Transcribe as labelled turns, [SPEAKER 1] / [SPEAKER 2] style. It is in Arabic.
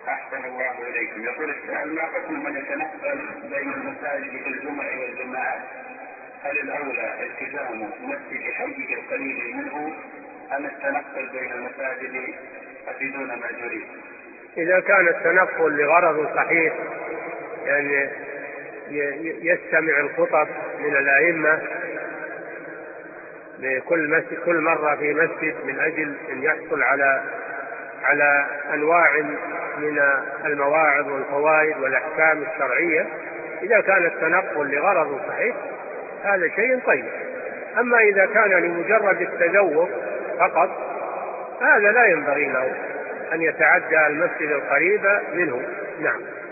[SPEAKER 1] أحسن الله إليكم. يقول السائل: ما حكم من يتنقل بين المساجد في الجمع والجماعات؟ هل الأولى التزام مسجد حيه القريب منه أم التنقل بين المساجد أفيدون ما يريد؟
[SPEAKER 2] إذا كان التنقل لغرض صحيح، يعني يستمع الخطب من الأئمة كل مرة في مسجد من أجل أن يحصل على أنواع من المواعظ والفوائد والأحكام الشرعية، إذا كان التنقل لغرض صحيح هذا شيء طيب. أما إذا كان لمجرد التذوق فقط هذا لا ينبغي له أن يتعدى المسجد القريب منه. نعم.